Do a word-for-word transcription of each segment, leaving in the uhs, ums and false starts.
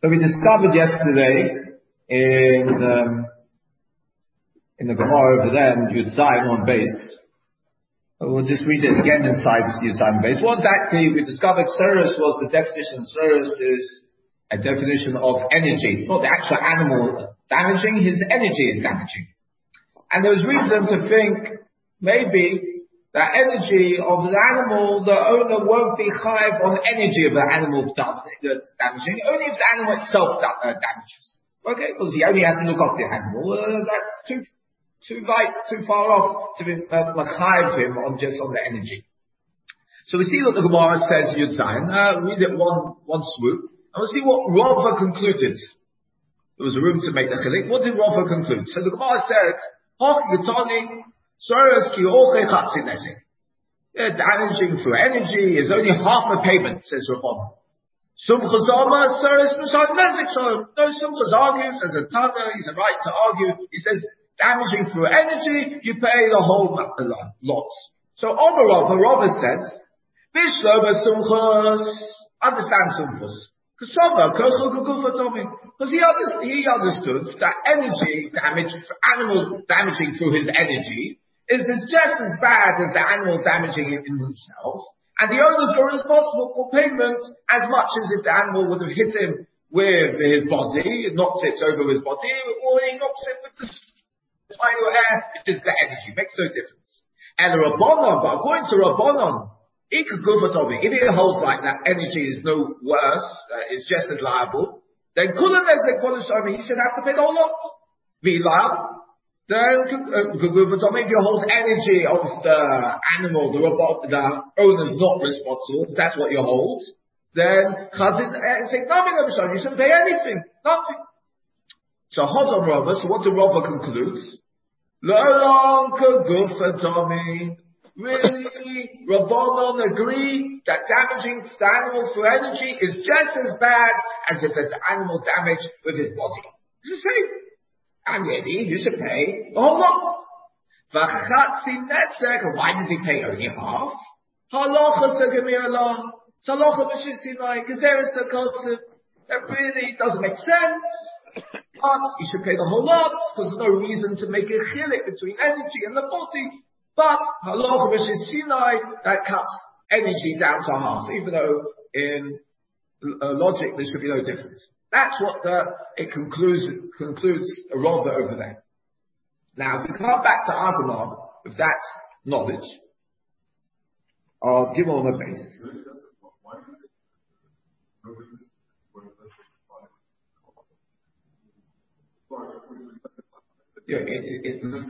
So we discovered yesterday in um, in the Gemara over there in Yud Zayin on base. We'll just read it again inside Yud Zayin base. What exactly we discovered? Surus was the definition. Surus is a definition of energy, not the actual animal damaging. His energy is damaging, and there was reason to think maybe that energy of the animal, the owner won't be chayav on energy of the animal damaging, only if the animal itself uh, damages. Okay, because he only has to look after the animal. Uh, that's too too light, too far off to be uh, chayav him on just on the energy. So we see what the Gemara says in Yud Zayin. Uh, read it one one swoop, and we'll see what Rava concluded. There was a room to make the chilik. What did Rava conclude? So the Gemara said, "Hoch getani." Yeah, damaging through energy is only half a payment, says Rabban. Sumchas Amar, Surus Mishal Nezik Shalom. No, Sumchas argues, as a Tana, he's a right to argue. He says, damaging through energy, you pay the whole lot. So Omer Rava, Rava says, Bishlova Sumchas, understand Sumchas. Because he understood, he understood that energy damage, animal damaging through his energy, is this just as bad as the animal damaging it in themselves, and the owners are responsible for payment as much as if the animal would have hit him with his body, knocked it over his body, or he knocks it with the final air. It is the energy, makes no difference. And Rabbanon, but according to Rabbanon, if it holds like that energy is no worse, uh, it's just as liable, then he should have to pay the whole lot. V'la. Then, uh, if you hold energy of the animal, the robot, the owner's not responsible, if that's what you hold, then Chazin say nothing of you shouldn't pay anything, nothing. So hold on, Rava. So what do Rava concludes? Really, Rabbanon agree that damaging the animal through energy is just as bad as if it's animal damage with his body. It's the same. And really, you should pay the whole lot. Why does he pay only half? Halacha segemir Salacha b'shisinai, because there is a concept that really doesn't make sense. But you should pay the whole lot, because there's no reason to make a chilik between energy and the body. But halacha b'shisinai, that cuts energy down to half, even though in uh, logic there should be no difference. That's what the, it concludes, concludes a Rava over there. Now, if we come back to Argumar with that knowledge of Gimel on the base. Yeah, it, it, it,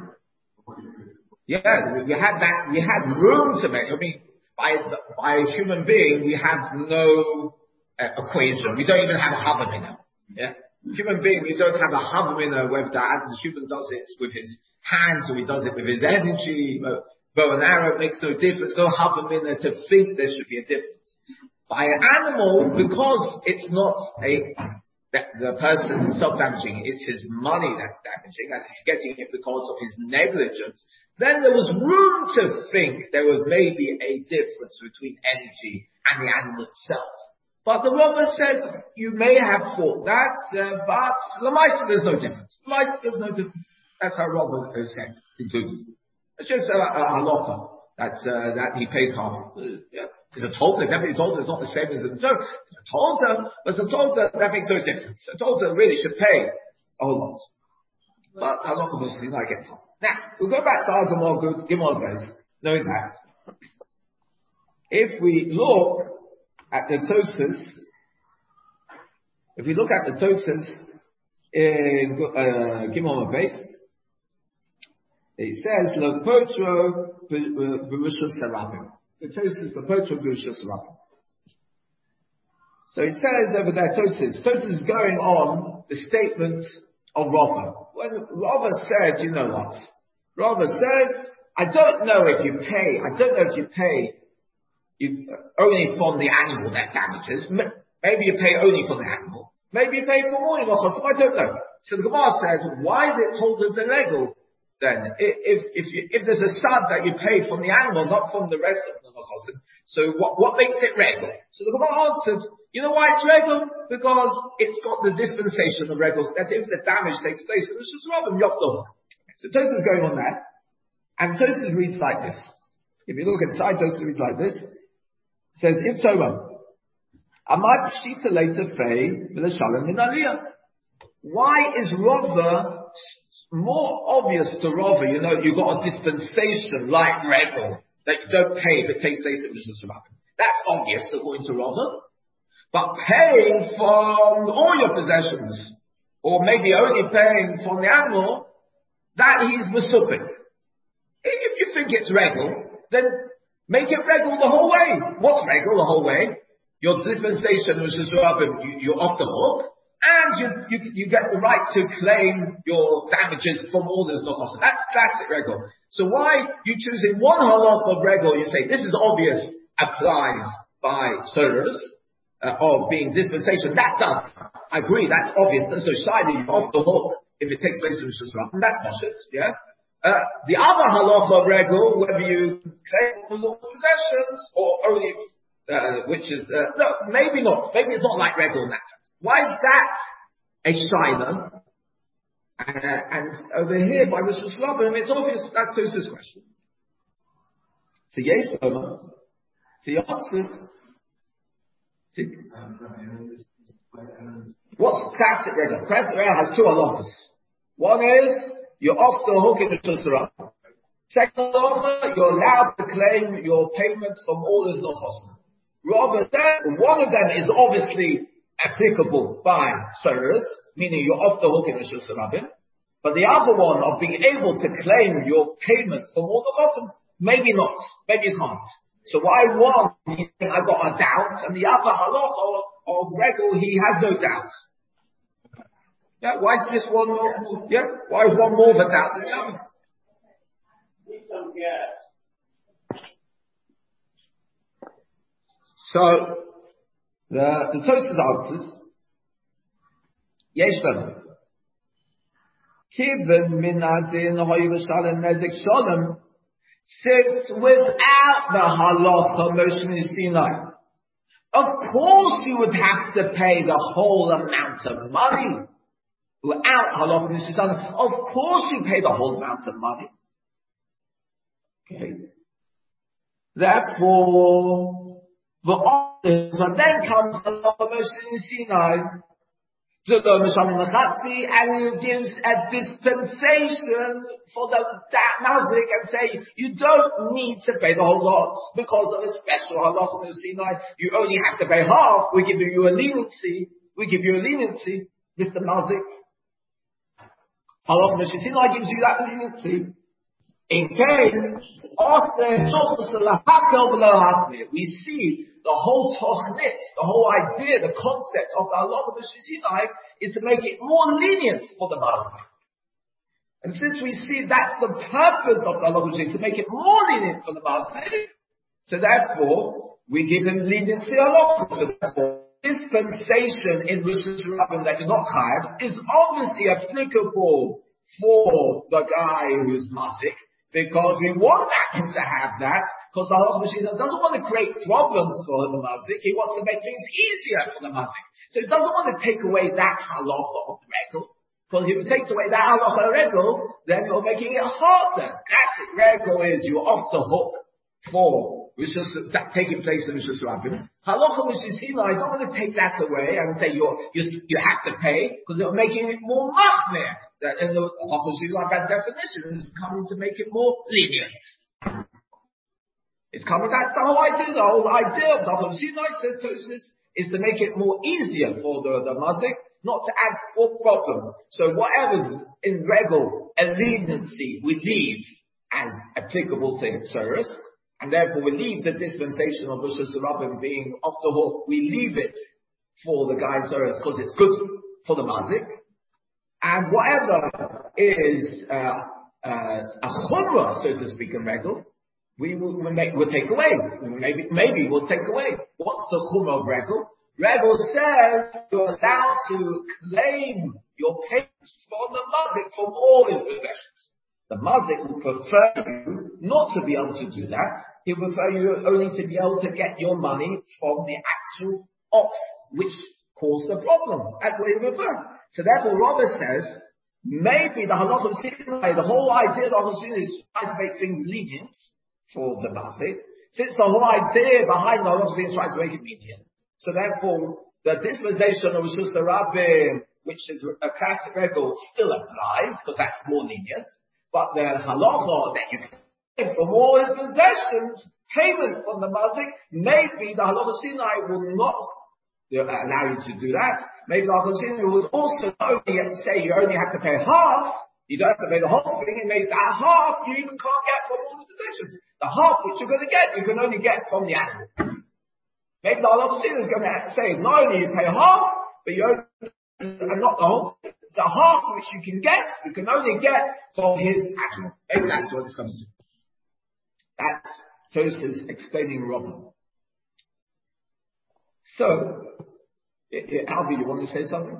yeah, we had that, we had room to make, I mean, by, by a human being, we have no Uh, equation. We don't even have a havamina. Yeah, human being, we don't have a havamina whether the human does it with his hands or he does it with his energy. Bow and arrow, it makes no difference. No havamina to think there should be a difference. By an animal, because it's not a that the person himself damaging, it's his money that's damaging, and he's getting it because of his negligence. Then there was room to think there was maybe a difference between energy and the animal itself. But the Rava says you may have thought that, uh, but Lamaisa there's no difference. Lamaisa there's no difference. That's how Rava has said. It's just a, a halacha that uh, that he pays half. Uh, yeah. It's a tolta, definitely tolta. It's not the same as a tolta. It's a tolta, but it's a tolta that makes no difference. A tolta really should pay a whole lot. But halacha mostly I get some. Now we'll go back to our Gemara Gimel Beis, knowing that if we look at the Tosas, if we look at the Tosas in uh, Gimel Beis, it says Lepotro v'Rishus Harabim. The Tosas Lepotro v'Rishus Harabim. So it says over there, Tosas. Tosas is going on the statement of Rava. When Rava said, you know what? Rava says, I don't know if you pay. I don't know if you pay. You only from the animal that damages. Maybe you pay only from the animal. Maybe you pay for more in Chosim. I don't know. So the Gemara says, why is it told as a legal then? If if you, if there's a sad that you pay from the animal, not from the rest of the Chosim, So what, what makes it regal? So the Gemara answered, you know why it's regal? Because it's got the dispensation of regal, that if the damage takes place, it was just rather yopdom. So Tosfos is going on that, and Tosfos reads like this. If you look inside, Tosfos reads like this. It says, if so, Amad Pshita later fei v'leshalem min aliyah. Why is Rava more obvious to Rava? You know, you got a dispensation like regal that you don't pay if it takes place in Rishus Rabim. That's obvious according to Rava. But paying from all your possessions, or maybe only paying from the animal, that he's mesupik. If you think it's regal, then make it regal the whole way. What's regal the whole way? Your dispensation, Rishus Rabim, you, you're off the hook. And you, you, you get the right to claim your damages from all this nochos. That's classic regal. So why you choosing one halach of regal? You say this is obvious, applies by sodas uh, of being dispensation. That does. I agree. That's obvious. There's no shiny off the hook if it takes place in Rishus Rabim. That does it. Yeah. Uh, the other halach of regal, whether you claim all possessions or only, uh, which is uh, no, maybe not. Maybe it's not like regal in that. Why is that a shayla? Uh, and over here by Rishus Rabim, it's obvious that's Tosfos' question. So yes, Omar. So he answers. What's classic regal? Classic regal has two halachas. One is you're off the hook in the Rishus Rabim. Second halacha, you're allowed to claim your payment from all his nochos. Rather than one of them is obviously applicable by Soros, meaning you're off the hook in Rishus Rabim. But the other one of being able to claim your payment from all the chosim, maybe not. Maybe you can't. So why one, he's saying I got a doubt, and the other halacha of regal, he has no doubt. Yeah, why is this one more, yeah, why is one more of a doubt than the other? Need some gas. So, The, the Tosfos answers, Yesh ben. Kiven min adin hoy v'shalem nezik shalom, sits without the halacha Moshe Sinai. Of course you would have to pay the whole amount of money. Without halacha Moshe Sinai, of course you pay the whole amount of money. Okay. Therefore, the but then comes the Moshe Sinai, and he gives a dispensation for the mazik and say you don't need to pay the whole lot because of a special halacha Moshe Sinai. You only have to pay half. We give you a leniency. We give you a leniency, Mister Mazik. Halacha Moshe Sinai gives you that leniency. In case, we see the whole tochnit, the whole idea, the concept of the halacha Moshe Sinai is to make it more lenient for the mazik. And since we see that's the purpose of the halacha Moshe Sinai, to make it more lenient for the mazik, so therefore we give him leniency halacha. So therefore, dispensation in Rishus Rabim that you're not chayav is obviously applicable for the guy who's mazik. Because we want him to have that, because the halacha Moshe Sinai doesn't want to create problems for the mazik. He wants to make things easier for the mazik. So he doesn't want to take away that halacha of regal. Because if he takes away that halacha of regal, then you're making it harder. Classic regal is you're off the hook for Rishus, that taking place in Rishus Rabim. Halacha Moshe Sinai, I don't want to take that away and say you're, you you have to pay, because you're making it more machmir. That in the halacha Moshe Sinai, that definition is coming to make it more lenient. It's coming, that's the whole idea, the whole idea of the halacha Moshe Sinai, says Tosfos, is to make it more easier for the, the mazik, not to add more problems. So whatever's in regal and leniency, we leave as applicable to Soros. And therefore we leave the dispensation of Rishus Rabim being off the hook. We leave it for the guy Soros because it's good for the mazik. And whatever is uh, uh, a chumrah, so to speak, in regal, we will we'll make, we'll take away. Maybe maybe we'll take away. What's the chumrah of regal? Regal says you're allowed to claim your payments from the mazik from all his possessions. The mazik would prefer you not to be able to do that. He would prefer you only to be able to get your money from the actual ox, which caused the problem. That's what he would prefer. So therefore, Robert says, maybe the halachah of Sinai, the whole idea of the halachah of Sinai is trying to make things lenient for the mazik. Since the whole idea behind the halachah of Sinai is trying to make it lenient. So therefore, the dispensation of Rishus Rabbim, which is a classic record, still applies, because that's more lenient. But the halacha that you can pay for all his possessions, payment from the mazik, maybe the halacha Sinai will not allow you to do that. Maybe the halacha Sinai would also only say you only have to pay half, you don't have to pay the whole thing, and maybe that half you even can't get from all the possessions. The half which you're going to get, you can only get from the animal. Maybe the halacha Sinai is going to say, not only you pay half, but you only, and not the whole thing. The half which you can get, you can only get from his animal. Maybe that's what it's coming to. That's Tosfos explaining Rava. So, Albi, you want to say something?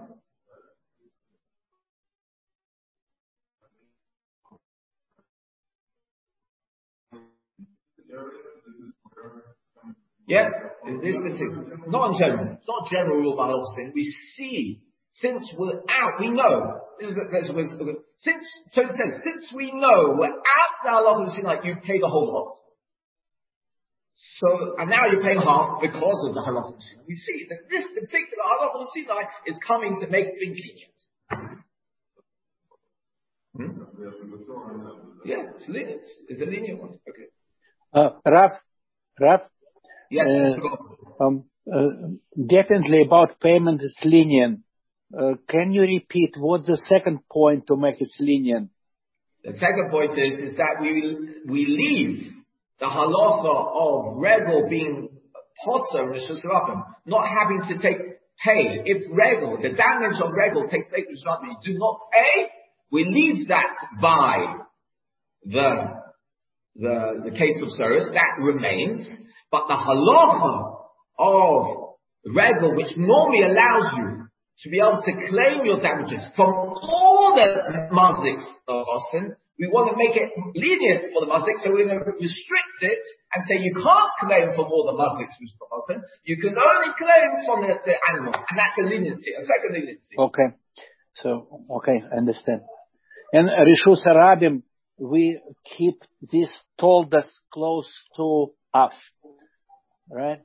Yeah, in this particular, not in general. It's not a general rule about all sin. We see. Since we're out, we know. This is, this is, since, so it says, since we know we're out the halachah of Sinai, you pay the whole lot. So, and now you're paying half because of the halachah of Sinai. We see that this particular halachah of Sinai is coming to make things lenient. Hmm? Yeah, it's lenient. It's a lenient one. Okay. Uh, Raf, Raf. Yes, uh, um, uh, definitely about payment is lenient. Uh, can you repeat what's the second point to make it lenient? The second point is, is that we we leave the halacha of regel being potter and Rishus Rabbim, not having to take pay. If regel, the damage of regel takes place in Rishus Rabbim, you do not pay, we leave that by the the the case of Saris, that remains. But the halacha of regel, which normally allows you to be able to claim your damages from all the maziks of Austin, we want to make it lenient for the mazik, so we're going to restrict it and say you can't claim from all the maziks of Austin, you can only claim from the, the animal, and that's a leniency, a second leniency. Okay, so, okay, I understand. And Rishus Rabbim, we keep this toldas close to us, right?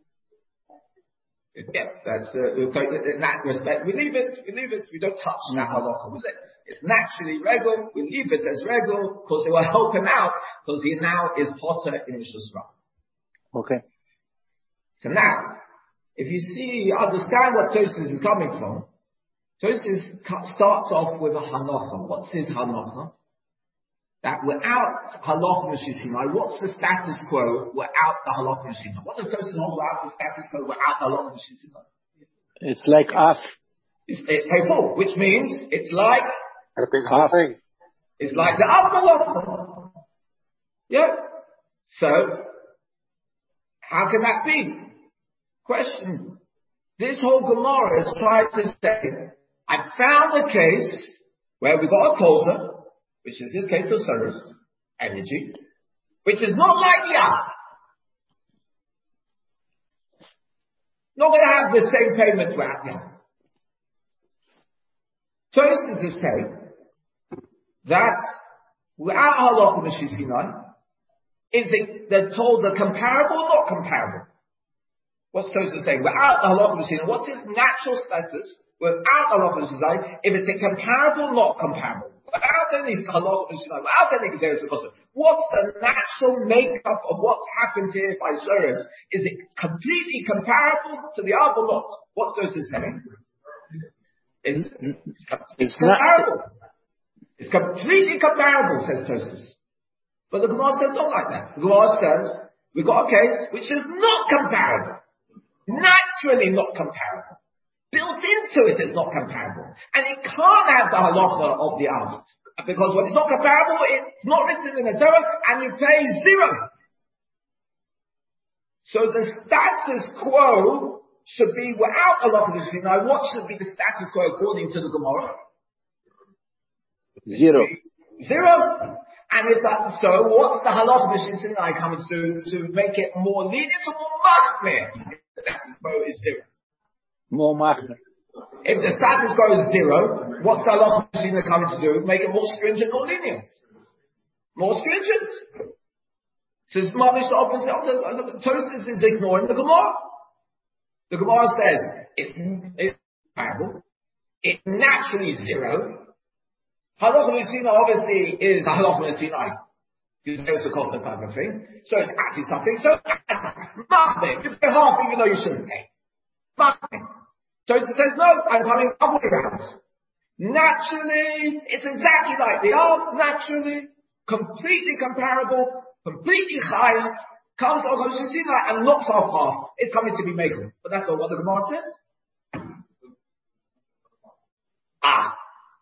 Yeah, that's uh, in that respect. We leave it. We leave it. We don't touch that halacha. It's naturally regel. We leave it as regel because it will help him out because he now is potter in Rishus Rabbim. Okay. So now, if you see, understand what Tosfos is coming from. Tosfos starts off with a halacha. What's his halacha? That without halacha Sinai, what's the status quo without the halacha Sinai? What does Tosfos hold about the status quo without the halacha Sinai? It's like half. It's it, pay full, which means it's like half. It's like the upper halacha. Yeah. So how can that be? Question. This whole Gemara is trying to say, I found a case where we got a quota, which is this case of Saris, energy, which is not like the other. Not going to have the same payment throughout the other. Tosfos is saying that without halacha Rishus Sinai, is it they're told the comparable or not comparable? What's Tosfos saying? Without the halacha Rishus Sinai, what's his natural status? Without halacha Rishus Sinai, if it's a comparable, not comparable. Without any halacha Rishus Sinai, without any Gezeres HaKosov, what's the natural makeup of what's happened here by Saris? Is it completely comparable to the other lot? What's Tosfos saying? It's, it's, it's comparable. It's completely comparable, says Tosfos. But the Gemara says not like that. The Gemara says we've got a case which is not comparable. Naturally not comparable. Built into it is not comparable. And it can't have the halacha of the other. Because when it's not comparable, it's not written in the Torah, and you pay zero. So the status quo should be without halacha Rishus Sinai. What should be the status quo according to the Gemara? Zero. Zero. And if that, so what's the halacha Mishnah Sinai coming to do to make it more lenient or more machmir? If the status quo is zero. More machmir. If the status quo is zero, what's the halacha Mishnah coming to do? Make it more stringent or lenient? More stringent. So it's mamish the opposite. Tosfos is ignoring the Gemara. The Gemara says it's it's comparable. It's naturally zero. Halacha Sinai obviously is a halacha Sinai. Because there's a cost of type of thing. So it's actually something. So, machmir. You pay half even though you shouldn't pay. Machmir. So it says, no, I'm coming other way around. Naturally, it's exactly like the art. Naturally, completely comparable, completely chayav, comes out of Sinai and knocks off half. It's coming to be makel. But that's not what the Gemara says. Ah.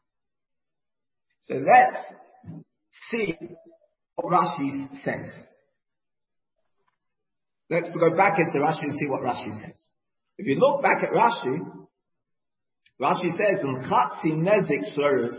So let's see what Rashi says. Let's go back into Rashi and see what Rashi says. If you look back at Rashi, Rashi says, in Chatzi Nezik Surus,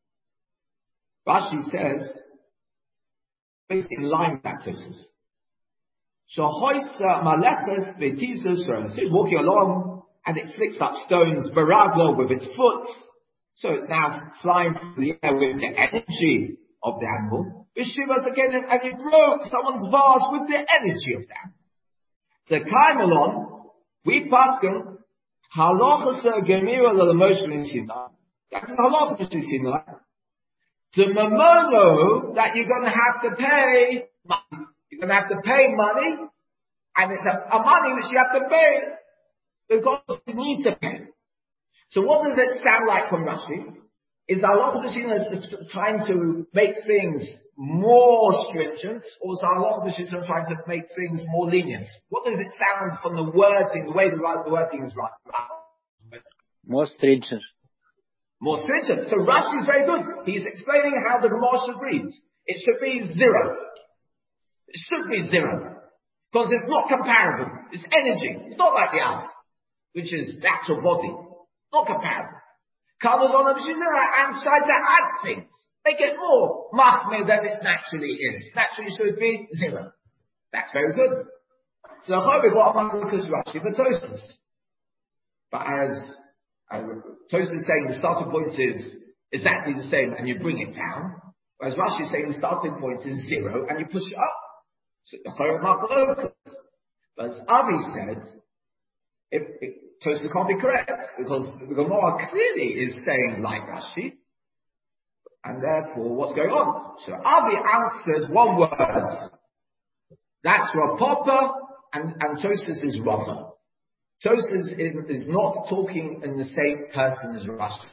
Rashi says, basically in line with that Tosfos. Shahoisa Maleches Betiza Surus. He's walking along and it flicks up stones, Baraglo with its foot. So it's now flying through the air with the energy of the animal. Vishivas again, and it broke someone's vase with the energy of that. The Kaimelon, we paskin, halachas gemira l'lemoshe Sinai. That's halachas Sinai. The mamono that you're going to have to pay money. You're going to have to pay money, and it's a, a money which you have to pay because you need to pay. So what does it sound like from Rashi? Is Allah trying to make things more stringent, or is Allah trying to make things more lenient? What does it sound from the wording, the way the, the wording is right? More stringent. More stringent. So Rashi is very good. He's explaining how the Gemara should read. It should be zero. It should be zero. Because it's not comparable. It's energy. It's not like the Alf, which is the actual body. Not comparable. Covers on and try to add things. Make it more machmir than it naturally is. Naturally should be zero. That's very good. So we've got a Machlokes Rashi for Tosfos. But as, as Tosfos is saying, the starting point is exactly the same and you bring it down. Whereas Rashi is saying the starting point is zero and you push it up. So Machlokes. But as Avi said, if, if Tosfos can't be correct because the Gemara clearly is saying like Rashi, and therefore what's going on? So Avi answered one word. That's Rapapa, and, and Tosfos is Rava. Tosfos is, is not talking in the same person as Rashi.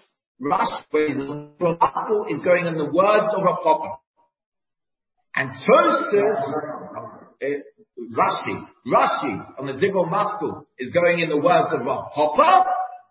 Rashi is going in the words of Rapapa, and Tosfos. It, Rashi, Rashi on the Dibro Maskul is going in the words of Hopper.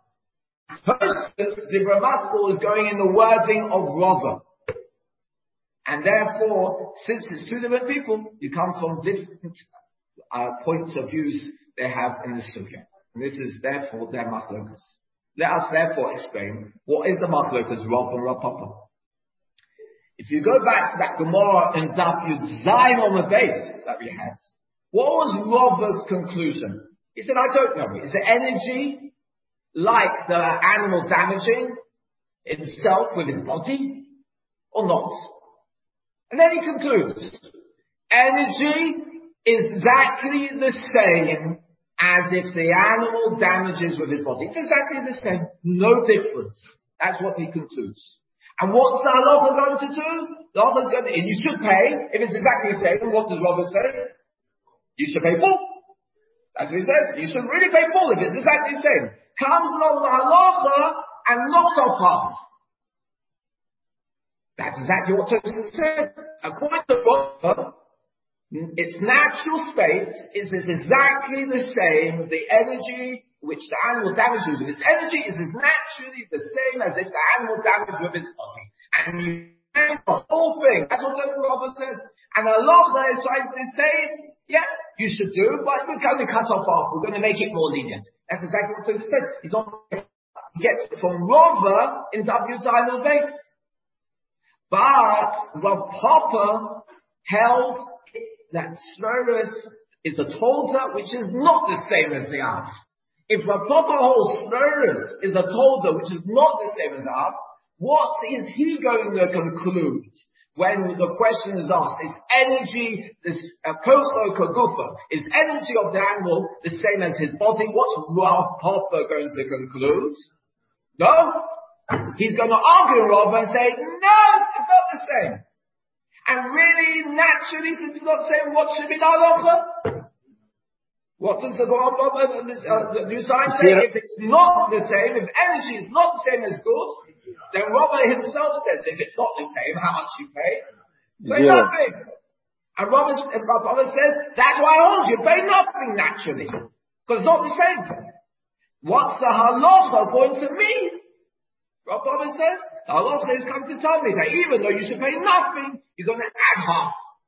Dibro Maskul is going in the wording of Rava. And therefore, since it's two different people, you come from different uh, points of views they have in the Sugya. And this is therefore their Machlokes. Let us therefore explain what is the Machlokes Rav and Rav Papa. If you go back to that Gemara and Daf Yud Zayin on the base that we had, what was Rava's conclusion? He said, I don't know. Is it energy like the animal damaging itself with his body or not? And then he concludes, energy is exactly the same as if the animal damages with his body. It's exactly the same. No difference. That's what he concludes. And what's the halacha going to do? The halacha is going to, and you should pay, if it's exactly the same. And what does Rava say? You should pay full. That's what he says. You should really pay full if it's exactly the same. Comes along the halacha and knocks off half. That's exactly what Tosfos said. According to Rava, its natural state is exactly the same. The energy which the animal damages with its energy is as naturally the same as if the animal damaged with its body. And you pay the whole thing. That's what the Rava says. And Allah is trying to say is, yeah, you should do, but we're going to cut off half. We're going to make it more lenient. That's exactly what Tosfos said. He's not, he gets it from Rava in W Zayin base. But Rav Papa held that Shnoris is a Tolda, which is not the same as the Av. If Rav Papa holds Shnoris is a Tolda, which is not the same as Av, what is he going to conclude when the question is asked? Is energy, this Koso Kogufa, is energy of the animal the same as his body? What's Rav Papa going to conclude? No? He's going to argue Rav and say, no, it's not the same. And really, naturally, since it's not the same, what should be the halacha? What does the Rambam, uh, the new science say? If it's not the same, if energy is not the same as goods, then Rabbi himself says, if it's not the same, how much you pay? Pay Zero. nothing. And Rabbi, Rabbi says, that's why I hold you, pay nothing naturally. Because it's not the same. What's the halacha according to me? Rabbi says, the halacha is come to tell me that even though you should pay nothing, you're going to add half.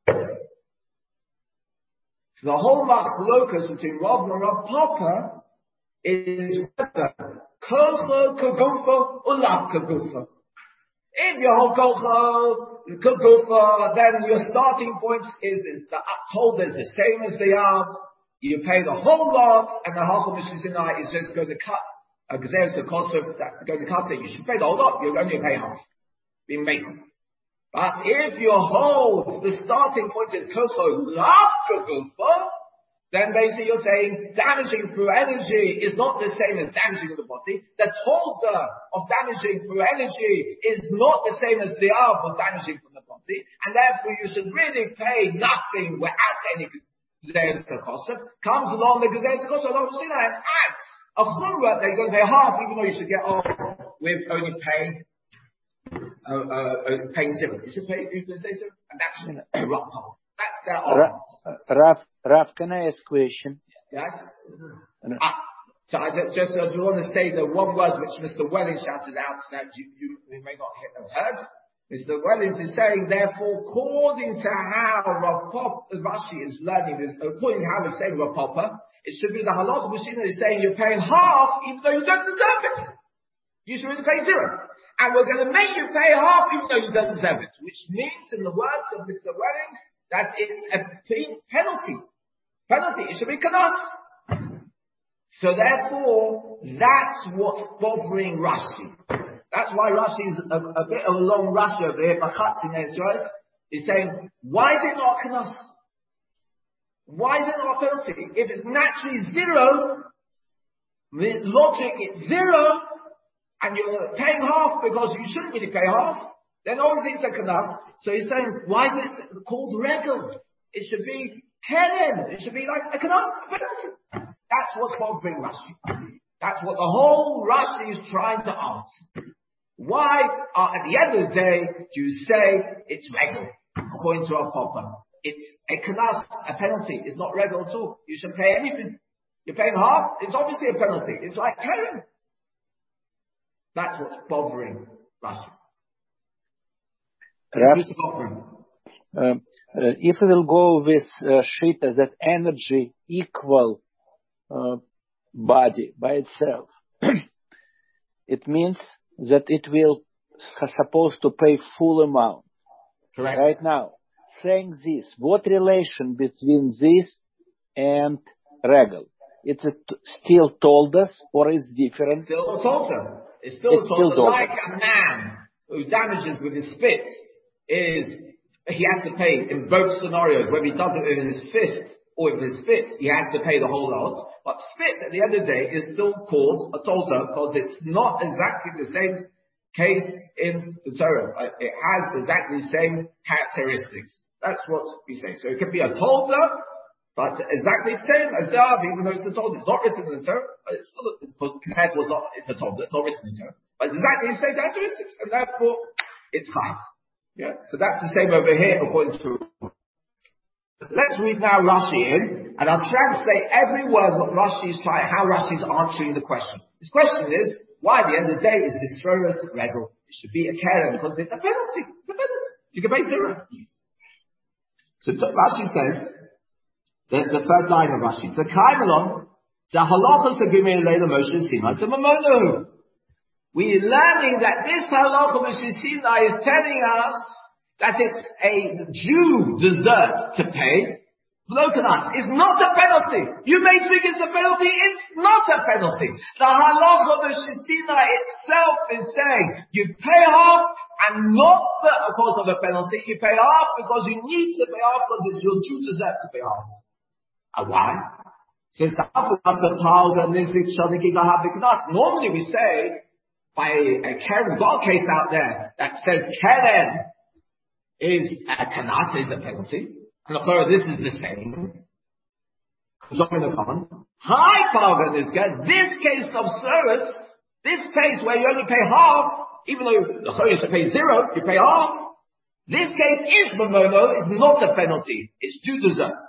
So the whole machlokas between Rav and Rav Papa is whether kolcho kagufa or lav kagufa. If you hold kolcho kagufa, then your starting point is, is the told is the same as they are. You pay the whole lot, and the halachah mishizina is just going to cut a gzeres the cost of that, going to cut it. You should pay the whole lot. You're only pay half. Be made. But if you hold the starting point is kolcho lav kagufa, then basically you're saying damaging through energy is not the same as damaging the body. The tolda of damaging through energy is not the same as the av of damaging from the body, and therefore you should really pay nothing without any gzeres kosher. Comes along the gzeres kosher, and adds a chumrah that you're going to pay half, even though you should get off with only paying uh, uh, paying zero. You should pay, you can say zero, and that's a rock hole. That's their argument. Raf, Raf, can I ask a question? Yes. Ah, so I just, I just want to say the one word which Mister Welling shouted out that you, you, you may not have heard. Mister Welling is saying, therefore, according to how Rav Papa, Rashi is learning this, according to how he's saying Rav Papa, it should be the halacha machine is saying you're paying half even though you don't deserve it. You should really pay zero. And we're going to make you pay half even though you don't deserve it. Which means, in the words of Mister Welling, that it's a penalty. Penalty. It should be kanas. So therefore, that's what's bothering Rashi. That's why Rashi is a, a bit of a long Rashi over here. He's saying, why is it not kanas? Why is it not a penalty? If it's naturally zero, the logic it's zero, and you're paying half because you shouldn't really pay half, then obviously it's a kanas. So he's saying, why is it called regel? It should be keren. It should be like a kanas, a penalty. That's what's bothering Rashi. That's what the whole Rashi is trying to answer. Why, uh, at the end of the day, do you say it's regel, according to our Papa? It's a kanas, a penalty. It's not regel at all. You shouldn't pay anything. You're paying half. It's obviously a penalty. It's like keren. That's what's bothering Rashi. Uh, uh, if we will go with uh, Shita that energy equal uh, body by itself, it means that it will supposed to pay full amount. Correct. Right now, saying this, what relation between this and regal? It's a t- still told us, or it's different? It's still told us. It's still it's told still us. Like a man who damages with his spit is he has to pay in both scenarios, whether he does it with his fist or with his spit, he has to pay the whole lot. But spit, at the end of the day, is still called a tolda because it's not exactly the same case in the Torah. It has exactly the same characteristics. That's what we say. So it can be a tolda, but exactly the same as the Av, even though it's a tolda. It's not written in the Torah, but it's still, because therefore it's, not, it's a tolda, it's not written in the Torah. But it's exactly the same characteristics, and therefore it's high. Yeah, so that's the same over here according to. Let's read now Rashi in, and I'll translate every word what Rashi is trying, how Rashi is answering the question. His question is, why at the end of the day is this Shroras regel? It should be a keren because it's a penalty. It's a penalty. You can pay zero. So Rashi says, the, the third line of Rashi, the kaimelon, the halachas agumei leila Moshe sima to mamono. we're learning that this halacha b'shisina is telling us that it's a Jew desert to pay. Lokanas is not a penalty. You may think it's a penalty. It's not a penalty. The halacha b'shisina itself is saying you pay half and not because of a penalty. You pay half because you need to pay half because it's your Jew desert to pay half. And why? Since normally we say by a Keren, we've got a case out there that says Keren is a kanas is a penalty. And of course, this is the same. High Palgan is good. This case of service, this case where you only pay half, even though the you should pay zero, you pay half. This case is Mamono, is not a penalty. It's due deserts.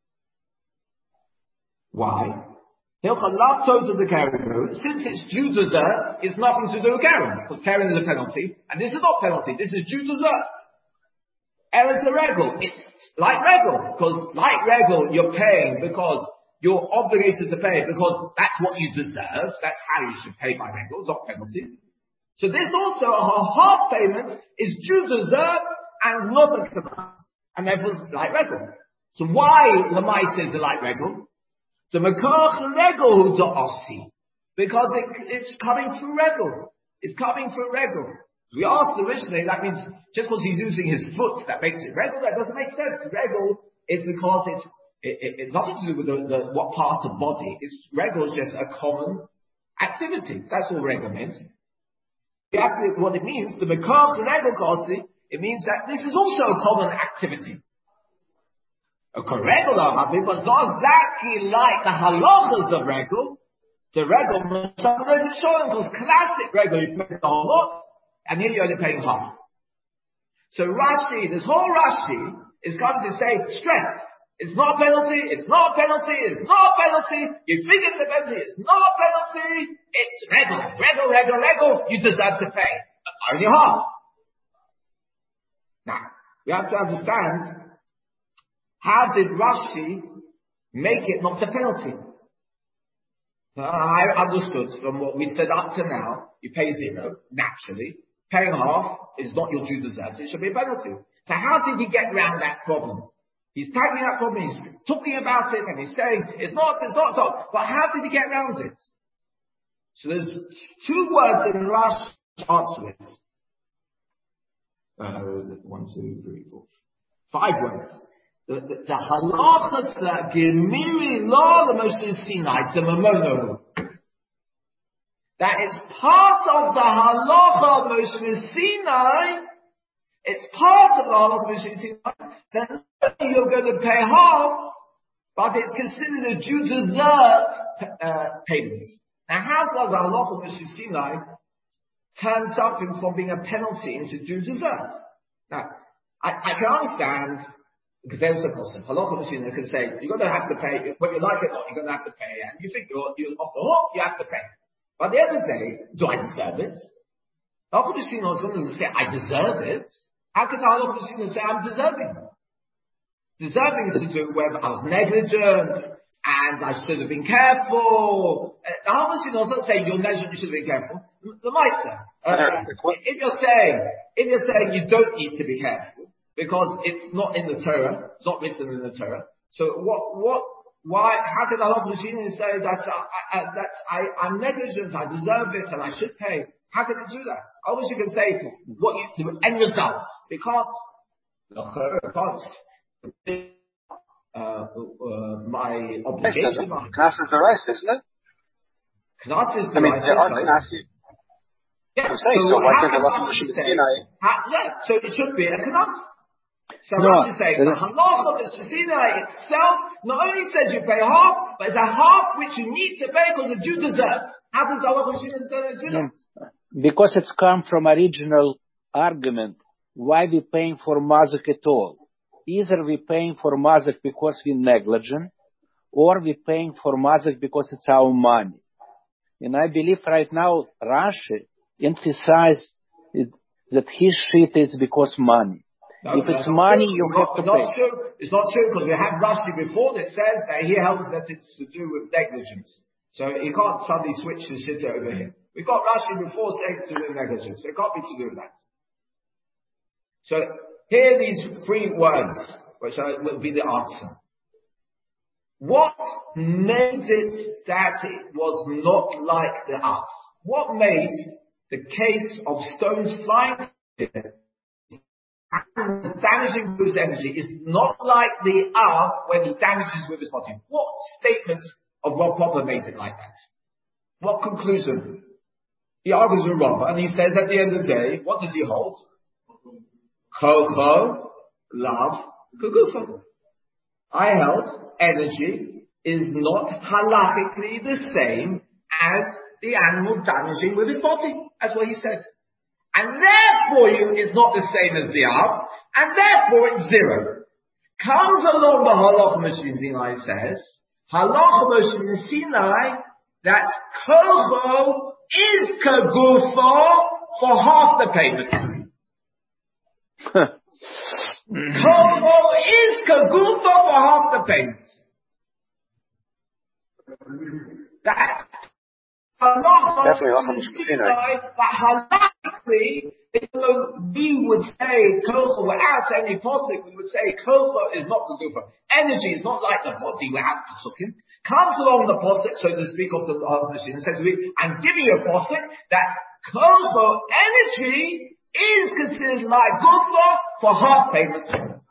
Why? Hilchah love to the Keren. Since it's due desert, it's nothing to do with Keren. Because Keren is a penalty. And this is not penalty. This is due desert. Eretz a regal. It's like regal. Because like regal, you're paying because you're obligated to pay because that's what you deserve. That's how you should pay by regal. It's not penalty. So this also, a half payment is due desert and not a command. And therefore it's like regal. So why Lamais is like regal? The Mekach regal to Ossi. Because it, it's coming through regal. It's coming through regal. We asked the Mishnah, that means just because he's using his foot, that makes it regal. That doesn't make sense. Regal is because it's it, it, it, nothing to do with the, the, what part of body. It's regal is just a common activity. That's all regal means. Actually, what it means, the mekach regal kosi, it means that this is also a common activity. A regal happy, but it's not exactly like the halachas of regal. The regal, because classic regal, you pay the whole lot. And here you're only paying half. So Rashi, this whole Rashi is coming to say, stress. It's not a penalty, it's not a penalty, it's not a penalty. You think it's a penalty, it's not a penalty. It's regal, regal, regal, regal. You deserve to pay. Only half. Now, we have to understand, how did Rashi make it not a penalty? Uh, I understood from what we said up to now, you pay zero, naturally. Paying half is not your due desert, it should be a penalty. So how did he get around that problem? He's tackling that problem, he's talking about it, and he's saying, it's not, it's not, it's not. But how did he get around it? So there's two words in Rashi answer it. Uh, one, two, three, four. Five words. The, the, the halachas gemiri law the Moshe Sinai, the mamono. That is part of the halacha of Moshe Sinai. It's part of the halacha of Moshe Sinai. Then you're going to pay half, but it's considered a due desert uh, payment. Now, how does the halacha of Moshe Sinai turn something from being a penalty into due desert? Now, I, I can understand. Because there's a concept. Halacha Moshe Sinai can say, you're going to have to pay, whether you like it or not, you're going to have to pay. And you think you're, you're off the hook, you have to pay. But the other day, do I deserve it? Halacha Moshe Sinai is going to say, I deserve it. How can the Halacha Moshe Sinai say, I'm deserving? Deserving is to do whether I was negligent, and I should have been careful. Uh, the Halacha Moshe Sinai doesn't say, you're negligent, you should have been careful. The Meister. Uh, if you're saying, if you're saying you don't need to be careful, because it's not in the Torah, it's not written in the Torah. So what, what, why, how can the Halacha Moshe Sinai say that, I, I, that I, I'm negligent, I deserve it, and I should pay? How can it do that? Obviously you can say what you, the end results. It can't, it can't, uh, uh, my obligation. Knas is the rest, isn't it? Knas is the I mean, rest. there are Knas. Yeah, so, so why how can't can the Halacha Moshe Sinai? Yeah, so it should be a Knas. So No, Rashi is saying the halacha of the Sinai itself not only says you pay half, but it's a half which you need to pay because of due desert. How does the halacha of the Sinai do that? No. Because it's come from original argument. Why we paying for mazuk at all? Either we paying for mazuk because we negligent, or we paying for mazuk because it's our money. And I believe right now Rashi emphasized it, that his shit is because money. No, if it's money, true. you not, have to not pay. True. It's not true because we have Rashi before that says that he holds that it's to do with negligence. So you can't suddenly switch the shit over here. We got Rashi before saying to do with negligence, so it can't be to do with that. So here are these three words, which are, will be the answer. What made it that it was not like the earth? What made the case of stones flying and damaging with his energy is not like the earth when he damages with his body? What statement of Rav Papa made it like that? What conclusion? He argues with Rav, and he says at the end of the day, what does he hold? Kocho, love, kugufa. I held energy is not halachically the same as the animal damaging with his body. That's what he said. And therefore you is not the same as the Av, and therefore it's zero. Comes along the Halacha Moshe Sinai says, Halacha Moshe Sinai, that Kocho is Kagufo for half the payment. Kocho is Kagufo for half the payment. That Halacha Moshe Sinai, that halachically, even though we would say Kocho without any posik, we would say Kocho is not the gufa. Energy is not like the body without pasukim. Comes along the posik, so to speak, of the machine and says to me, I'm giving you a posik that Kocho energy is considered like gufa for half payment.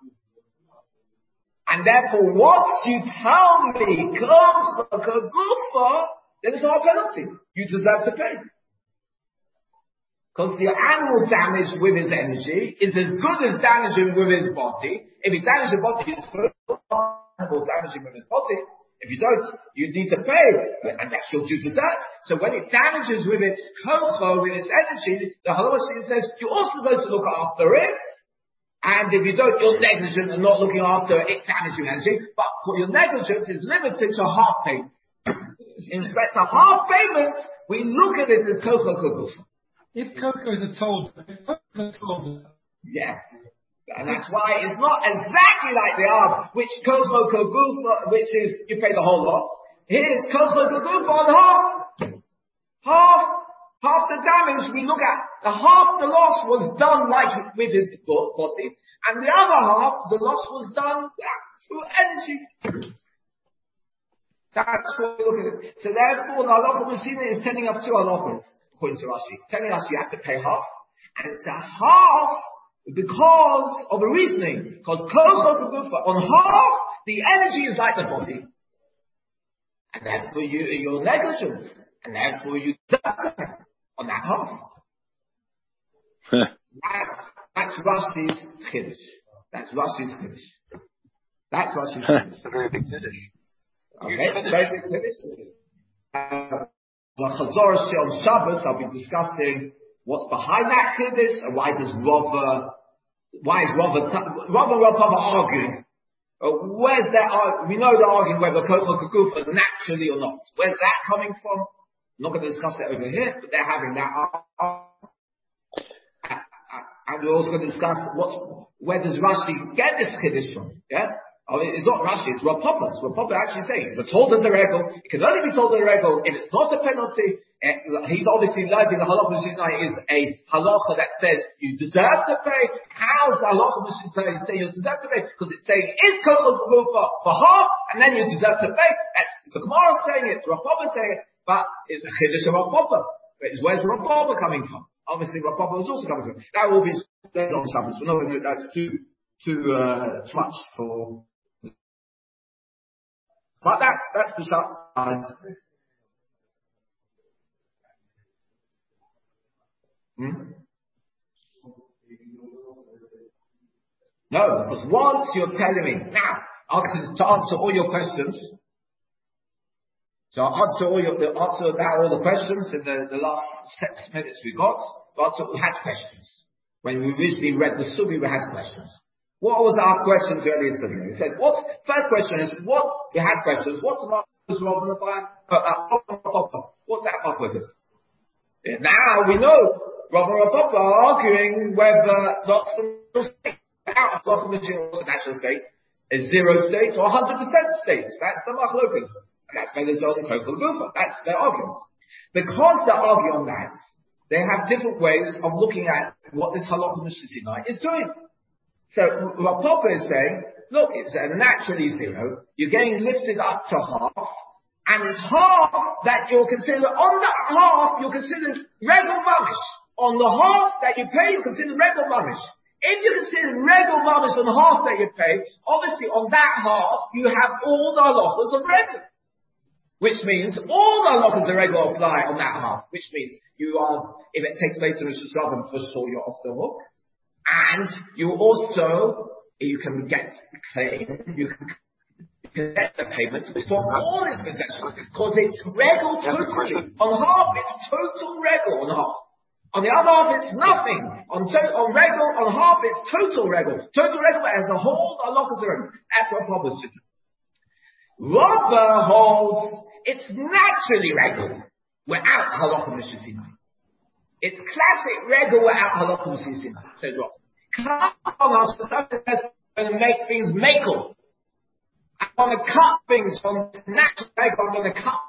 And therefore, once you tell me Kocho gufa, then it's not a penalty. You deserve to pay. Because the animal damaged with his energy is as good as damaging with his body. If he damages the body, it's good. Animal damaging with his body. If you don't, you need to pay. And that's your due to that. So when it damages with its kocho, with its energy, the Halacha says, you're also supposed to look after it. And if you don't, you're negligent and not looking after it damaging energy. But your negligence is limited to half payment. In respect to half payment, we look at it as kocho kogufa. If Kocho is a told, if told. Yeah. And that's why it's not exactly like the Av, which Kocho Kogufa, which is, you pay the whole lot. Here's Kocho Kogufa on half. Half, half the damage we look at, the half the loss was done like with his body, and the other half, the loss was done through energy. That's what we look at it. So therefore, the Halacha Moshe is telling us two halachas. According to Rashi, telling us you have to pay half, and it's a half because of a reasoning. Because on half, the energy is like the body, and therefore you, you're negligent, and therefore you deserve on that half. that's, that's Rashi's chiddush. That's Rashi's chiddush. That's Rashi's chiddush. It's a very big chiddush. Okay, it's a very big chiddush. Uh, The Chazor on Shabbos, I'll be discussing what's behind that chiddush and why does Rava, why is Rava, Rava and Rav Papa arguing? Uh, where's that? We know they're arguing whether Kocho Kogufa naturally or not. Where's that coming from? I'm not going to discuss it over here, but they're having that argument. And we're also going to discuss what's, where does Rashi get this chiddush from? Yeah? Oh, it's not Rashi, it's Rav Papa. It's Rav Papa actually saying it's a told in the regel. It can only be told in the regel if it's not a penalty. Uh, he's obviously learning the Halacha Moshe is a halacha that says you deserve to pay. How's the Halacha Moshe say you deserve to pay? Because it's saying is Kocho Kogufa for half, and then you deserve to pay. That's it's the Gemara saying it, it's Rav Papa saying it, but it's a chiddush of Rav Papa. But it's where's Rav Papa coming from? Obviously, Rav Papa was also coming from. That will be on Shabbos. We're not going to do that's too too uh, much for. But that's, that's the shot. Hmm? No, because once you're telling me, now, answer, to answer all your questions, so I'll answer all your, answer about all the questions in the, the last six minutes we got, but we had questions. When we originally read the Sugi, we had questions. What was our questions earlier today? We said, what, first question is, what, we had questions, what's the marvelous Rav and Rav? What's that marvelous? Now we know, Rav and Rav Papa are arguing whether not the state, out of the natural state, is zero state or one hundred percent state. That's the machlokas. And that's why there's only Kocho Kogufa. That's their argument. Because they argue on that, they have different ways of looking at what this halacha Mishnah Sinai is doing. So Rav Papa is saying, look, it's a naturally zero. You're getting lifted up to half, and it's half that you're considered, on that half, you're considered regal mamish. On the half that you pay, you're considered regal mamish. If you're considered regal mamish on the half that you pay, obviously on that half, you have all the halachas of regal. Which means all the halachas of regal apply on that half. Which means you are, if it takes place in Rosh Hashanah, for sure you're off the hook. And you also, you can get claim, you can, you can get the payment for all his possessions, because it's regal totally. On half, it's total regal on half. On the other half, it's nothing. On to- on regal, on half, it's total regal. Total regal as a whole, halachas are regal. That's what Papa said. Rava holds it's naturally regal without halacha Mishnah Sinai. It's classic regal without halacha Mishnah Sinai. Says Rava. Come on us for something that's going to make things makel. I want to cut things from natural regal. I'm going to cut.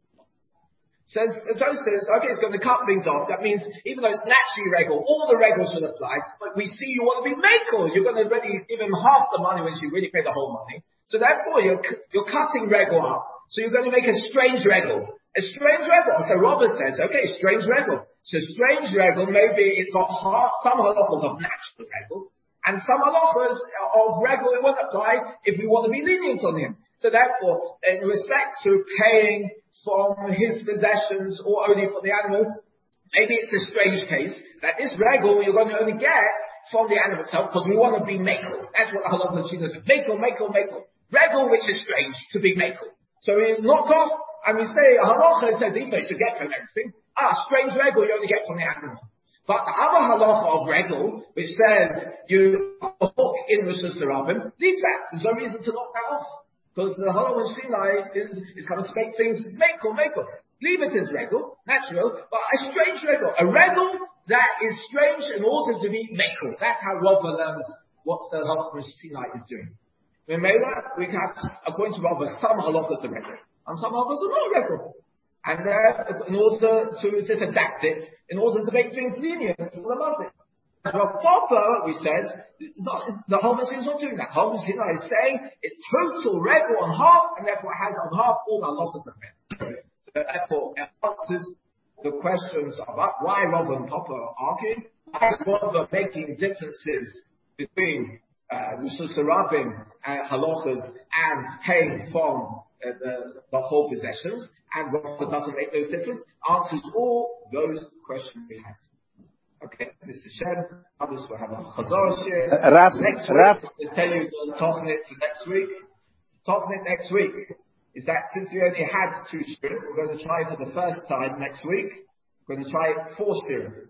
Says the Torah says, okay, it's going to cut things off. That means even though it's naturally regal, all the regals should apply. But we see you want to be makel. You're going to really give him half the money when you really pay the whole money. So therefore, you're you're cutting regal up. So you're going to make a strange regal. A strange regal. So Robert says, okay, strange regal. So strange regal, maybe it's got half, some halachas of natural regal, and some halachas of regal it won't apply if we want to be lenient on him. So therefore, in respect to paying from his possessions or only for the animal, maybe it's a strange case that this regal you're going to only get from the animal itself because we want to be makel. That's what the halacha Shina says. Makel, makel, makel. Regal which is strange to be makel. So we knock off and we say a halacha says even though you should get from everything, ah, strange regal you only get from the animal. But the other halacha of regal, which says you hook in Rosh Hashanah, leaves that. There's no reason to knock that off. Because the halacha Sinai is, is coming to make things makel, makel. Leave it as regal, natural, but a strange regal. A regal that is strange in order to be makel. That's how Rava learns what the halacha Sinai is doing. In Mela, we have, according to Rava, some halachas are regal, and some halachas are not regal. And uh, in order to just adapt it, in order to make things lenient for the Muslim. Rav Papa, we said, not, the whole Muslim is not doing that. The whole Muslim is saying it's total regal on half, and therefore it has on half all the halachas of regal. So therefore, it answers the questions about why Rav and Papa are arguing, why is Rav making differences between uh, Rishus Rabim and halachas and paying from uh, the, the whole possessions, and Rav doesn't make those differences, answers all those questions we had. Okay, Mister Shen, others will have a Chazorah share. Uh, Rav, next week, Rav. let's tell you the Tochnit for next week. Tochnit next week is that since we only had two shirim, we're going to try for the first time next week. We're going to try four shirim.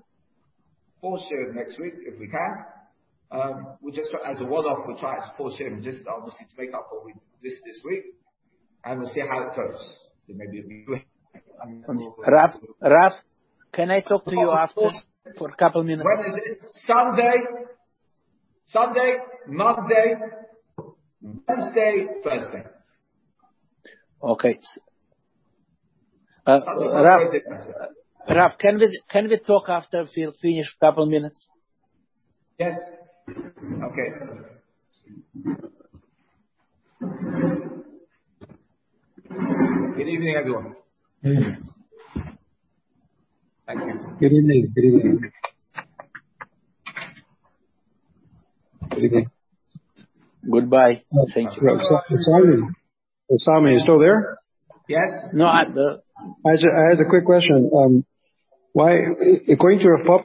Four shirim next week, if we can. Um, we'll just try, as a one-off, we'll try it four shirim, just obviously to make up what we missed this week. And we'll see how it goes. So maybe it'll be Rav, Rav, can I talk to you after? For a couple minutes. When is it? Sunday, Sunday, Monday, Wednesday, Thursday. Okay. Uh, Rav, Rav, can we can we talk after we finish a couple minutes? Yes. Okay. Good evening, everyone. Thank you. Good evening. Good evening. Good evening. Goodbye. Thank you. Osami, Osami, you still there? Yes. No, I, the, I, just, I had a quick question. Um, why, according to Rav Papa,